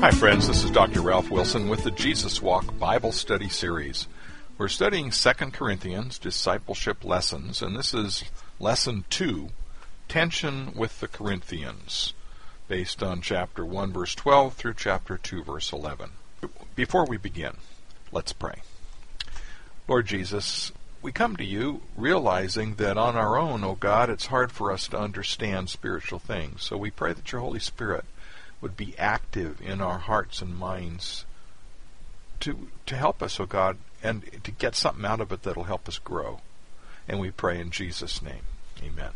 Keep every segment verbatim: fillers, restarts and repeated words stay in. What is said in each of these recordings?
Hi friends, this is Doctor Ralph Wilson with the Jesus Walk Bible Study Series. We're studying Second Corinthians Discipleship Lessons, and this is Lesson two, Tension with the Corinthians, based on chapter one, verse twelve through chapter two, verse eleven. Before we begin, let's pray. Lord Jesus, we come to you realizing that on our own, O God, it's hard for us to understand spiritual things. So we pray that your Holy Spirit would be active in our hearts and minds to to help us, O God, and to get something out of it that'll help us grow. And we pray in Jesus' name. Amen.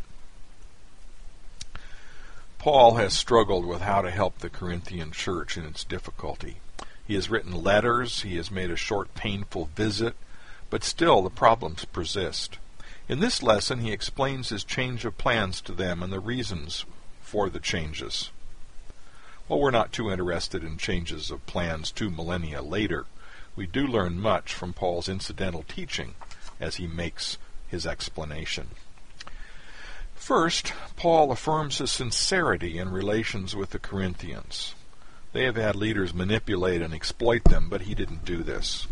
Paul has struggled with how to help the Corinthian church in its difficulty. He has written letters, he has made a short, painful visit, but still the problems persist. In this lesson, he explains his change of plans to them and the reasons for the changes. While we're not too interested in changes of plans two millennia later, we do learn much from Paul's incidental teaching as he makes his explanation. First, Paul affirms his sincerity in relations with the Corinthians. They have had leaders manipulate and exploit them, but he didn't do this.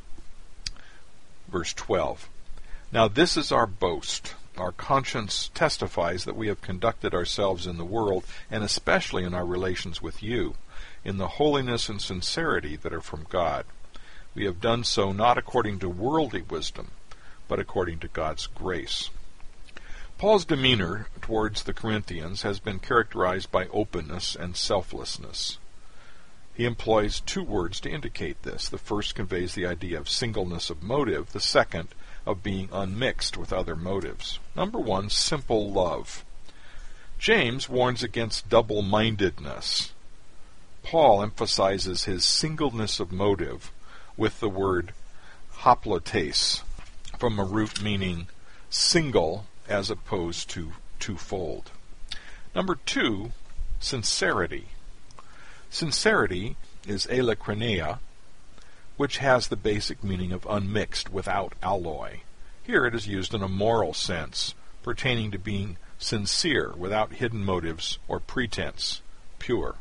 Verse twelve. Now this is our boast. Our conscience testifies that we have conducted ourselves in the world, and especially in our relations with you, in the holiness and sincerity that are from God. We have done so not according to worldly wisdom, but according to God's grace. Paul's demeanor towards the Corinthians has been characterized by openness and selflessness. He employs two words to indicate this. The first conveys the idea of singleness of motive, the second of being unmixed with other motives. Number one, simple love. James warns against double-mindedness. Paul emphasizes his singleness of motive with the word haplotes, from a root meaning single as opposed to twofold. Number two, sincerity. Sincerity is eilokrenea, which has the basic meaning of unmixed, without alloy. Here it is used in a moral sense, pertaining to being sincere, without hidden motives or pretense, pure.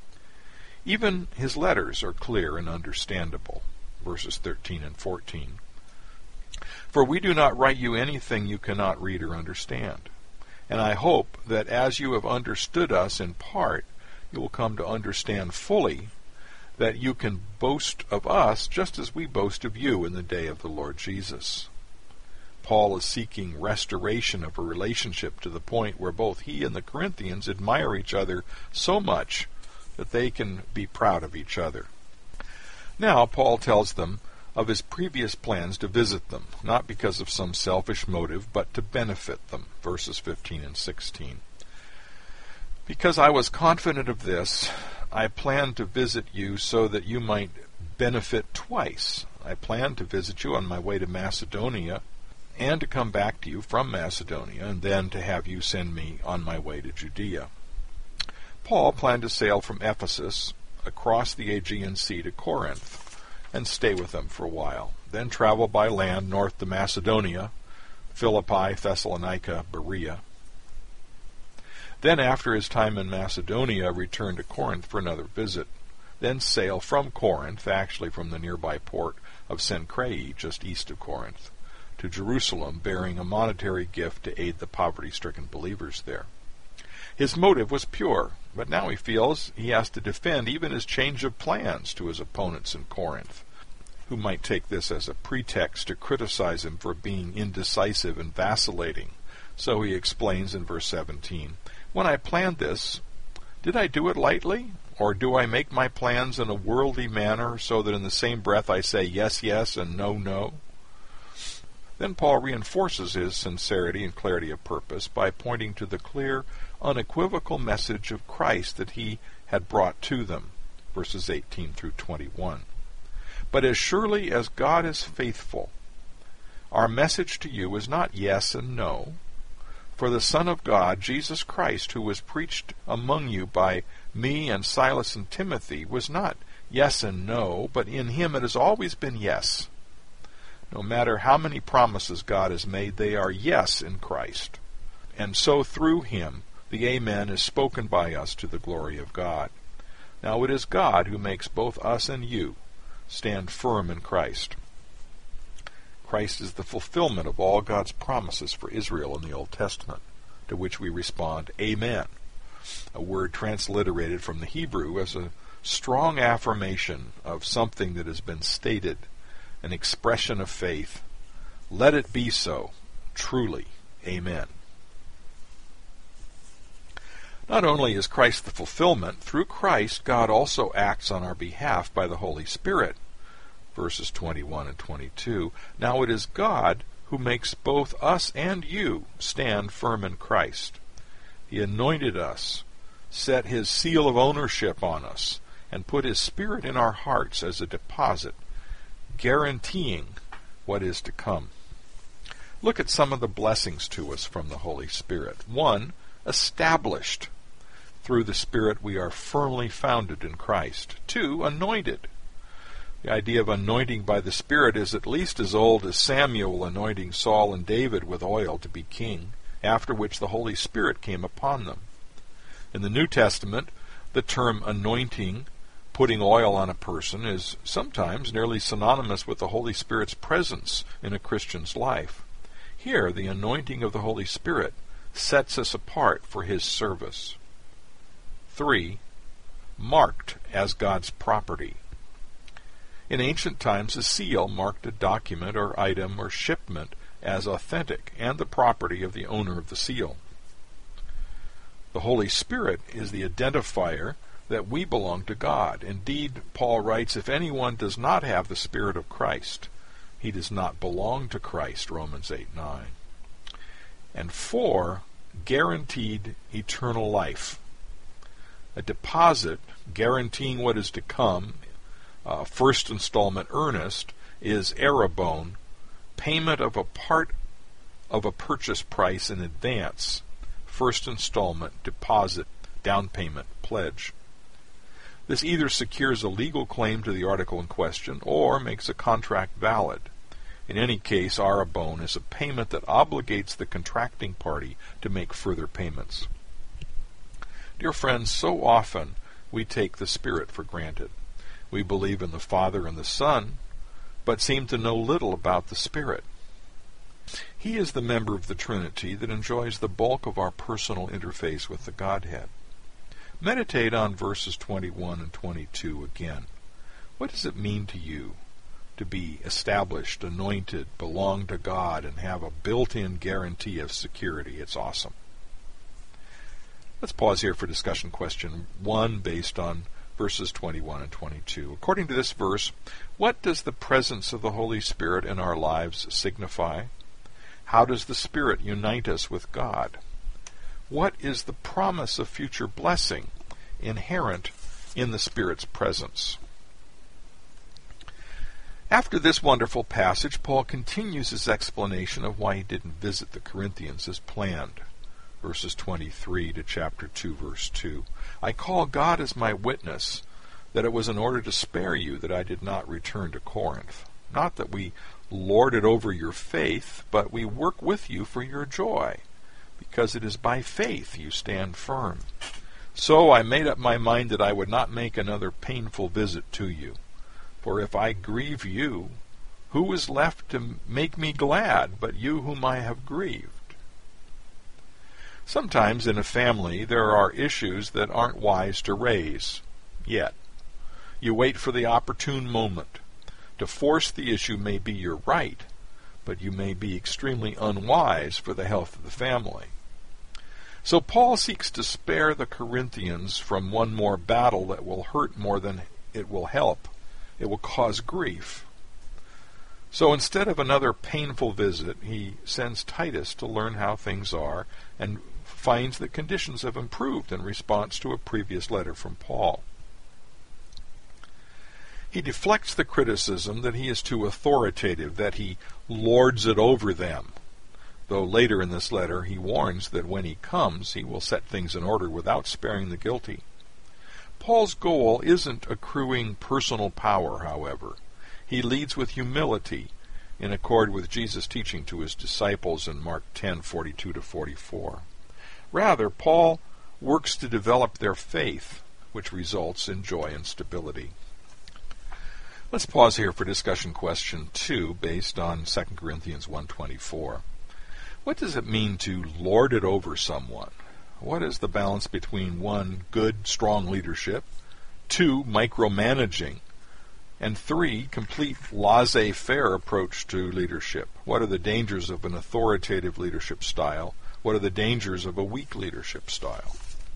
Even his letters are clear and understandable, verses thirteen and fourteen. For we do not write you anything you cannot read or understand. And I hope that as you have understood us in part, you will come to understand fully that you can boast of us just as we boast of you in the day of the Lord Jesus. Paul is seeking restoration of a relationship to the point where both he and the Corinthians admire each other so much that they can be proud of each other. Now Paul tells them of his previous plans to visit them, not because of some selfish motive, but to benefit them, verses fifteen and sixteen. Because I was confident of this, I planned to visit you so that you might benefit twice. I planned to visit you on my way to Macedonia, and to come back to you from Macedonia, and then to have you send me on my way to Judea. Paul planned to sail from Ephesus across the Aegean Sea to Corinth, and stay with them for a while, then travel by land north to Macedonia, Philippi, Thessalonica, Berea. Then after his time in Macedonia, return to Corinth for another visit, then sail from Corinth, actually from the nearby port of Cenchreae, just east of Corinth, to Jerusalem, bearing a monetary gift to aid the poverty-stricken believers there. His motive was pure, but now he feels he has to defend even his change of plans to his opponents in Corinth, who might take this as a pretext to criticize him for being indecisive and vacillating. So he explains in verse seventeen, When I planned this, did I do it lightly? Or do I make my plans in a worldly manner so that in the same breath I say yes, yes, and no, no? Then Paul reinforces his sincerity and clarity of purpose by pointing to the clear, unequivocal message of Christ that he had brought to them, verses eighteen through twenty-one. But as surely as God is faithful, our message to you is not yes and no. For the Son of God, Jesus Christ, who was preached among you by me and Silas and Timothy, was not yes and no, but in him it has always been yes. No matter how many promises God has made, they are yes in Christ. And so through him, the Amen is spoken by us to the glory of God. Now it is God who makes both us and you stand firm in Christ. Christ is the fulfillment of all God's promises for Israel in the Old Testament, to which we respond, Amen, a word transliterated from the Hebrew as a strong affirmation of something that has been stated, an expression of faith. Let it be so, truly. Amen. Not only is Christ the fulfillment, through Christ God also acts on our behalf by the Holy Spirit. Verses twenty-one and twenty-two. Now it is God who makes both us and you stand firm in Christ. He anointed us, set his seal of ownership on us, and put his Spirit in our hearts as a deposit, guaranteeing what is to come. Look at some of the blessings to us from the Holy Spirit. One, established. Through the Spirit we are firmly founded in Christ. Two, anointed. The idea of anointing by the Spirit is at least as old as Samuel anointing Saul and David with oil to be king, after which the Holy Spirit came upon them. In the New Testament, the term anointing, putting oil on a person, is sometimes nearly synonymous with the Holy Spirit's presence in a Christian's life. Here, the anointing of the Holy Spirit sets us apart for his service. Three, marked as God's property. In ancient times, a seal marked a document or item or shipment as authentic and the property of the owner of the seal. The Holy Spirit is the identifier that we belong to God. Indeed, Paul writes, if anyone does not have the Spirit of Christ, he does not belong to Christ, Romans eight nine. And four, guaranteed eternal life. A deposit guaranteeing what is to come, uh, first installment earnest, is arrabon, payment of a part of a purchase price in advance, first installment, deposit, down payment, pledge. This either secures a legal claim to the article in question or makes a contract valid. In any case, arrabon is a payment that obligates the contracting party to make further payments. Dear friends, so often we take the Spirit for granted. We believe in the Father and the Son, but seem to know little about the Spirit. He is the member of the Trinity that enjoys the bulk of our personal interface with the Godhead. Meditate on verses twenty-one and twenty-two again. What does it mean to you to be established, anointed, belong to God, and have a built-in guarantee of security? It's awesome. Let's pause here for discussion question one based on verses twenty-one and twenty-two. According to this verse, what does the presence of the Holy Spirit in our lives signify? How does the Spirit unite us with God? What is the promise of future blessing inherent in the Spirit's presence? After this wonderful passage, Paul continues his explanation of why he didn't visit the Corinthians as planned. Verses twenty-three to chapter two, verse two. I call God as my witness that it was in order to spare you that I did not return to Corinth. Not that we lord it over your faith, but we work with you for your joy, because it is by faith you stand firm. So I made up my mind that I would not make another painful visit to you. For if I grieve you, who is left to make me glad but you whom I have grieved? Sometimes in a family there are issues that aren't wise to raise yet. You wait for the opportune moment. To force the issue may be your right, but you may be extremely unwise for the health of the family. So Paul seeks to spare the Corinthians from one more battle that will hurt more than it will help. It will cause grief. So instead of another painful visit, he sends Titus to learn how things are and finds that conditions have improved in response to a previous letter from Paul. He deflects the criticism that he is too authoritative, that he lords it over them, though later in this letter he warns that when he comes he will set things in order without sparing the guilty. Paul's goal isn't accruing personal power, however. He leads with humility, in accord with Jesus' teaching to his disciples in Mark ten forty-two to forty-four. Rather, Paul works to develop their faith which results in joy and stability. Let's pause here for discussion question two, based on Second Corinthians one twenty-four. What does it mean to lord it over someone? What is the balance between one, good, strong leadership, two, micromanaging, and three, complete laissez-faire approach to leadership? What are the dangers of an authoritative leadership style? What are the dangers of a weak leadership style?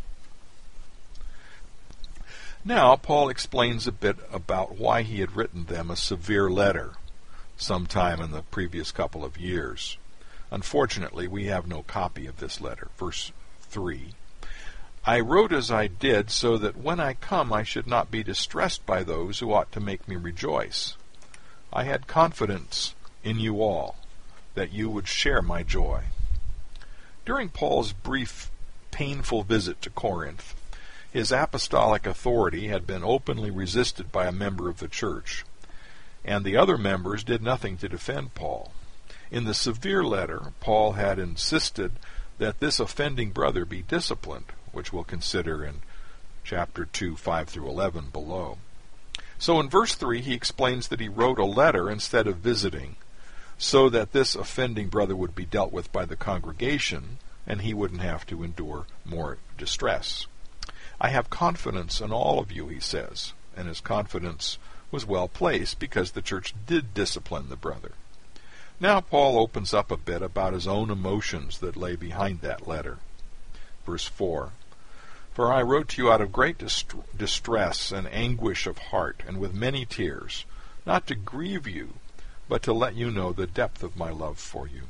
Now, Paul explains a bit about why he had written them a severe letter sometime in the previous couple of years. Unfortunately, we have no copy of this letter. Verse three. I wrote as I did, so that when I come I should not be distressed by those who ought to make me rejoice. I had confidence in you all, that you would share my joy. During Paul's brief, painful visit to Corinth, his apostolic authority had been openly resisted by a member of the church, and the other members did nothing to defend Paul. In the severe letter, Paul had insisted that this offending brother be disciplined, which we'll consider in chapter two, five through eleven below. So in verse three, he explains that he wrote a letter instead of visiting, so that this offending brother would be dealt with by the congregation, and he wouldn't have to endure more distress. I have confidence in all of you, he says, and his confidence was well placed because the church did discipline the brother. Now Paul opens up a bit about his own emotions that lay behind that letter. Verse four. For I wrote to you out of great dist- distress and anguish of heart, and with many tears, not to grieve you, but to let you know the depth of my love for you.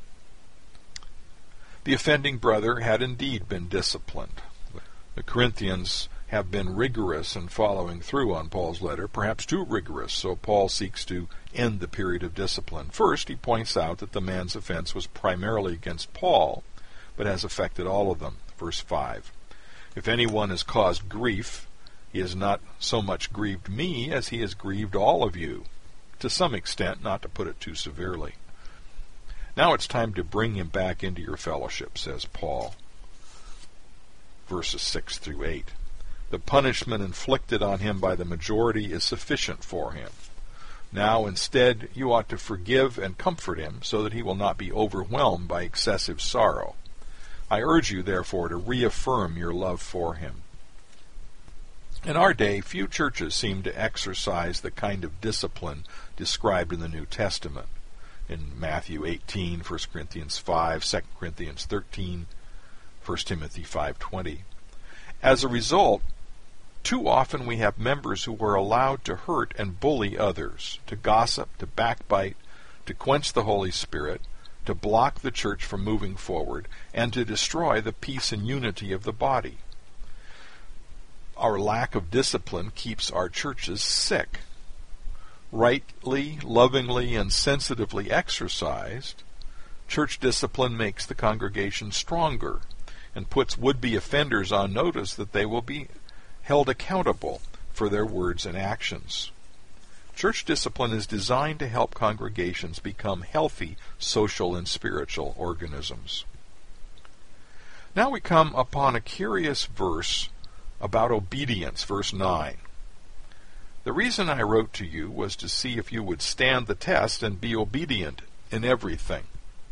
The offending brother had indeed been disciplined. The Corinthians have been rigorous in following through on Paul's letter, perhaps too rigorous, so Paul seeks to end the period of discipline. First, he points out that the man's offense was primarily against Paul, but has affected all of them. Verse five. If anyone has caused grief, he has not so much grieved me as he has grieved all of you, to some extent, not to put it too severely. Now it's time to bring him back into your fellowship, says Paul. Verses six through eight. The punishment inflicted on him by the majority is sufficient for him. Now instead you ought to forgive and comfort him, so that he will not be overwhelmed by excessive sorrow. I urge you, therefore, to reaffirm your love for him. In our day, few churches seem to exercise the kind of discipline described in the New Testament. In Matthew eighteen, First Corinthians five, Second Corinthians thirteen, First Timothy five twenty. As a result, too often we have members who are allowed to hurt and bully others, to gossip, to backbite, to quench the Holy Spirit, to block the church from moving forward, and to destroy the peace and unity of the body. Our lack of discipline keeps our churches sick. Rightly, lovingly, and sensitively exercised, church discipline makes the congregation stronger and puts would-be offenders on notice that they will be held accountable for their words and actions. Church discipline is designed to help congregations become healthy social and spiritual organisms. Now we come upon a curious verse about obedience, verse nine. The reason I wrote to you was to see if you would stand the test and be obedient in everything.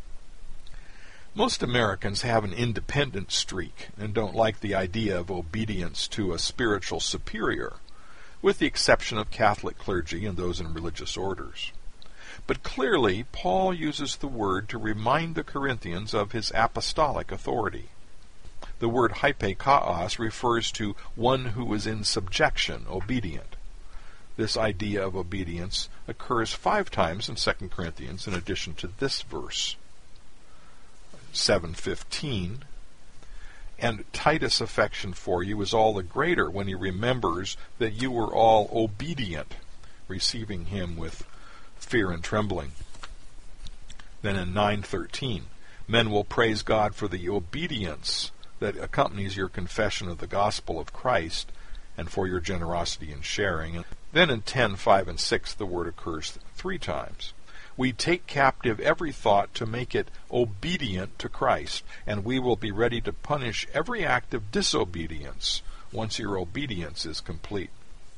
Most Americans have an independent streak and don't like the idea of obedience to a spiritual superior, with the exception of Catholic clergy and those in religious orders. But clearly, Paul uses the word to remind the Corinthians of his apostolic authority. The word hypekaos refers to one who is in subjection, obedient. This idea of obedience occurs five times in Second Corinthians in addition to this verse, seven fifteen. And Titus' affection for you is all the greater when he remembers that you were all obedient, receiving him with fear and trembling. Then in nine thirteen, men will praise God for the obedience that accompanies your confession of the gospel of Christ and for your generosity in sharing. And then in ten five and six, the word occurs three times. We take captive every thought to make it obedient to Christ, and we will be ready to punish every act of disobedience once your obedience is complete.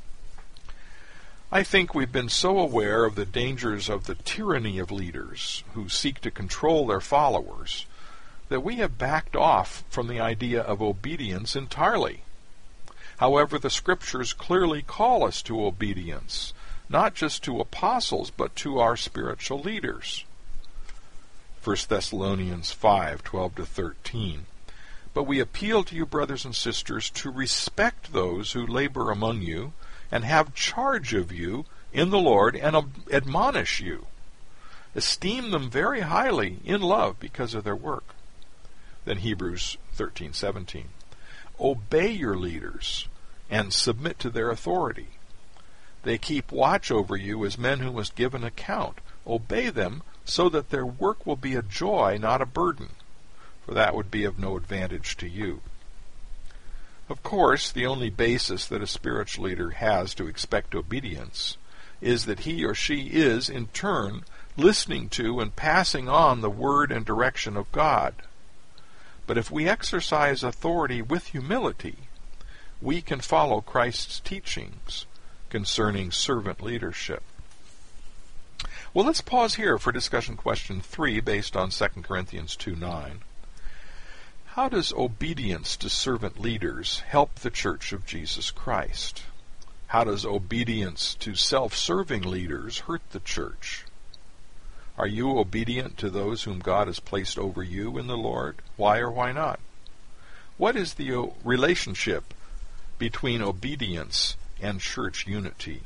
I think we've been so aware of the dangers of the tyranny of leaders who seek to control their followers that we have backed off from the idea of obedience entirely. However, the Scriptures clearly call us to obedience, not just to apostles, but to our spiritual leaders. First Thessalonians five, twelve to thirteen. But we appeal to you, brothers and sisters, to respect those who labor among you and have charge of you in the Lord and admonish you. Esteem them very highly in love because of their work. Then Hebrews thirteen seventeen. Obey your leaders and submit to their authority. They keep watch over you as men who must give an account. Obey them so that their work will be a joy, not a burden, for that would be of no advantage to you. Of course, the only basis that a spiritual leader has to expect obedience is that he or she is, in turn, listening to and passing on the word and direction of God. But if we exercise authority with humility, we can follow Christ's teachings concerning servant leadership. Well, let's pause here for discussion question three based on Second Corinthians two nine. How does obedience to servant leaders help the Church of Jesus Christ? How does obedience to self-serving leaders hurt the church? Are you obedient to those whom God has placed over you in the Lord? Why or why not? What is the relationship between obedience and church unity?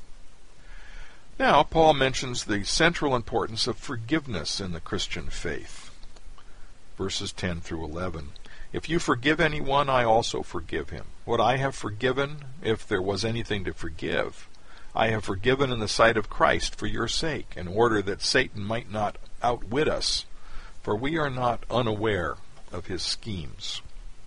Now, Paul mentions the central importance of forgiveness in the Christian faith. Verses ten through eleven. If you forgive anyone, I also forgive him. What I have forgiven, if there was anything to forgive, I have forgiven in the sight of Christ for your sake, in order that Satan might not outwit us, for we are not unaware of his schemes.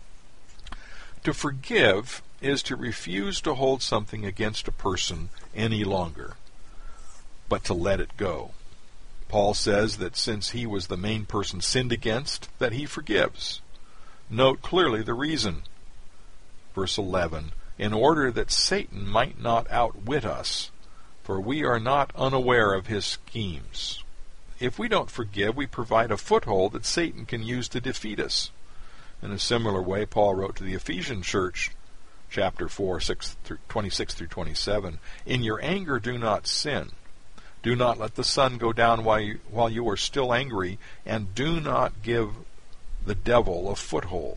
To forgive is to refuse to hold something against a person any longer, but to let it go. Paul says that since he was the main person sinned against, that he forgives. Note clearly the reason. Verse eleven, in order that Satan might not outwit us, for we are not unaware of his schemes. If we don't forgive, we provide a foothold that Satan can use to defeat us. In a similar way, Paul wrote to the Ephesian church, chapter four, twenty-six through twenty-seven, in your anger do not sin. Do not let the sun go down while you, while you are still angry, and do not give the devil a foothold.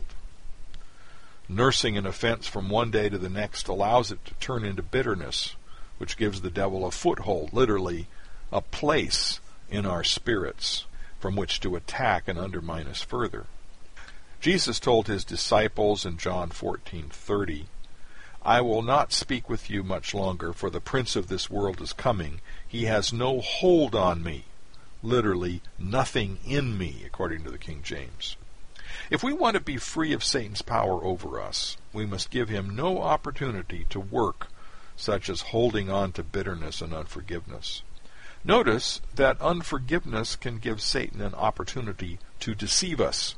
Nursing an offense from one day to the next allows it to turn into bitterness, which gives the devil a foothold, literally a place in our spirits from which to attack and undermine us further. Jesus told his disciples in John fourteen thirty, I will not speak with you much longer, for the prince of this world is coming. He has no hold on me. Literally, nothing in me, according to the King James. If we want to be free of Satan's power over us, we must give him no opportunity to work, such as holding on to bitterness and unforgiveness. Notice that unforgiveness can give Satan an opportunity to deceive us,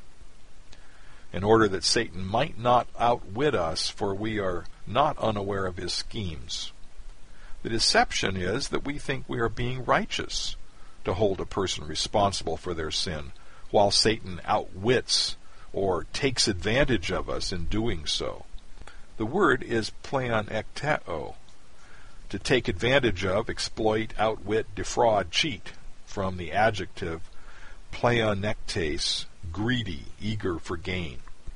in order that Satan might not outwit us, for we are not unaware of his schemes. The deception is that we think we are being righteous to hold a person responsible for their sin, while Satan outwits or takes advantage of us in doing so. The word is pleonekteo, to take advantage of, exploit, outwit, defraud, cheat, from the adjective pleonektes, greedy, eager for gain.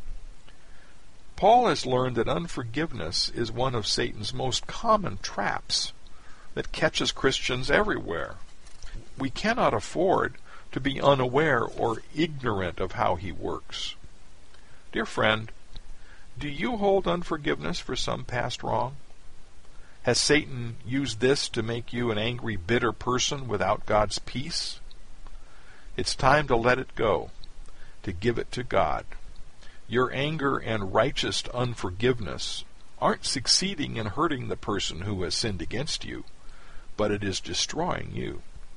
Paul has learned that unforgiveness is one of Satan's most common traps that catches Christians everywhere. We cannot afford to be unaware or ignorant of how he works. Dear friend, do you hold unforgiveness for some past wrong? Has Satan used this to make you an angry, bitter person without God's peace? It's time to let it go, to give it to God. Your anger and righteous unforgiveness aren't succeeding in hurting the person who has sinned against you, but it is destroying you.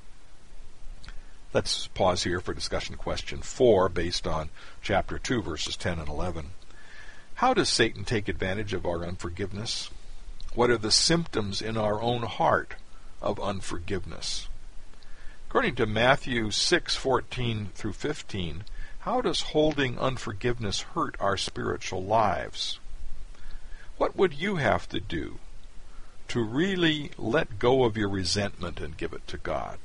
Let's pause here for discussion question four, based on chapter two, verses ten and eleven. How does Satan take advantage of our unforgiveness? What are the symptoms in our own heart of unforgiveness? According to Matthew six fourteen through fifteen, how does holding unforgiveness hurt our spiritual lives? What would you have to do to really let go of your resentment and give it to God?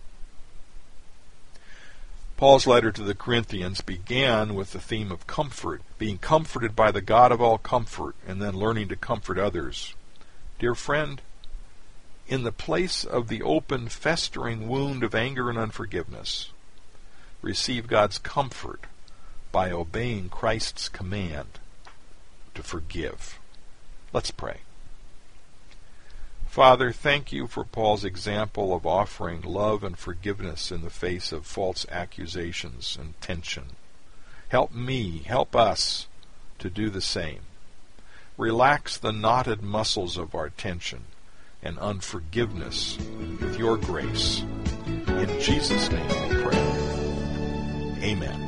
Paul's letter to the Corinthians began with the theme of comfort, being comforted by the God of all comfort, and then learning to comfort others. Dear friend, in the place of the open, festering wound of anger and unforgiveness, receive God's comfort by obeying Christ's command to forgive. Let's pray. Father, thank you for Paul's example of offering love and forgiveness in the face of false accusations and tension. Help me, help us to do the same. Relax the knotted muscles of our tension and unforgiveness with your grace. In Jesus' name we pray. Amen.